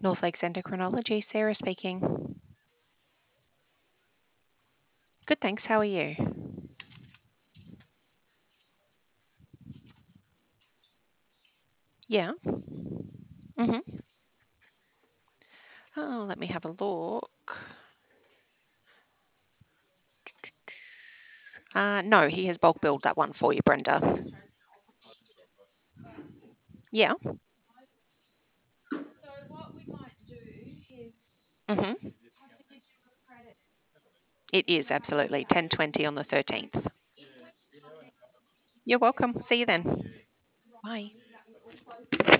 North Lakes Endocrinology, Sarah speaking. Good, thanks. How are you? Yeah. hmm Oh, let me have a look. No, he has bulk billed that one for you, Brenda. Yeah. hmm It is absolutely 10:20 on the 13th. You're welcome. See you then. Bye.